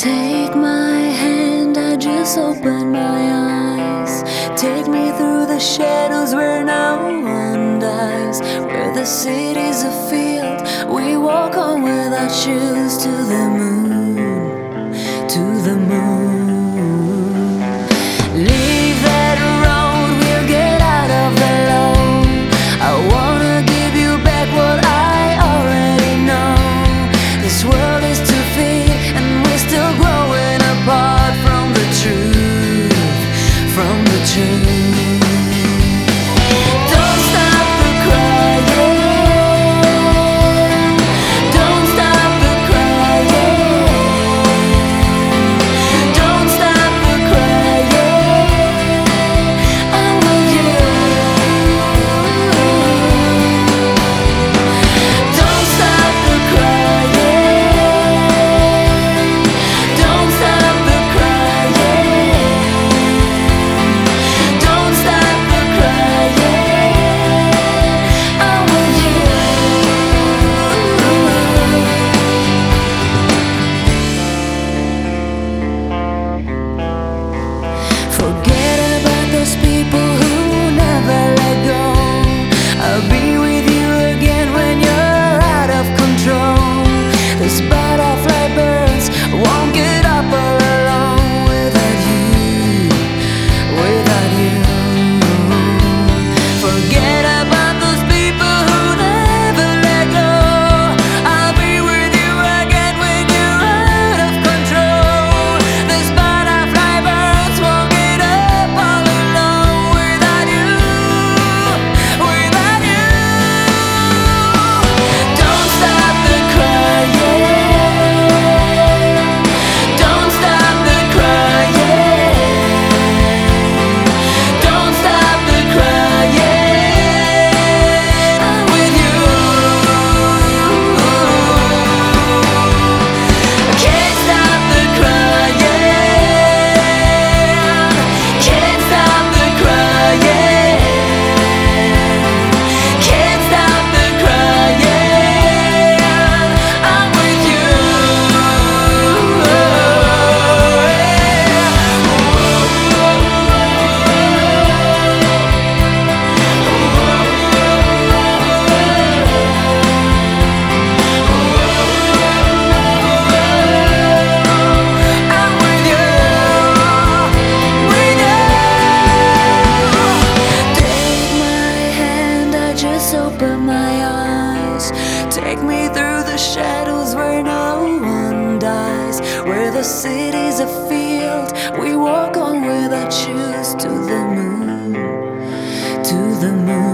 Take my hand, I just open my eyes. Take me through the shadows where no one dies, where the city's a field we walk on without shoes, to the moon, to the moon. Leave that road, we'll get out of the low. I wanna give you back what I already know. This world is too big and we're still growing apart from the truth, from the truth. Don't stop the crying. Don't stop the crying. Don't stop the crying. I'm with you. Don't stop the crying. Don't stop the crying. Don't stop the crying. I'm with you. Forget about those people who never let go. I'll be with you again when you're out of control. These butterfly birds won't get up all alone without you, without you. Forget about those people who never let go. I'll be with you again when you're out of control. These butterfly birds won't get up all alone without you, without you. Don't stop the crying. Don't stop the crying. Don't stop the crying. I'm with you. Can't stop the crying. Can't stop the crying. Can't stop the crying. I'm with you. I'm with you, with you. Take my hand, I just open my eyes. Take me through the shadows where no one dies, where the city's a field we walk on without shoes, to the moon, to the moon.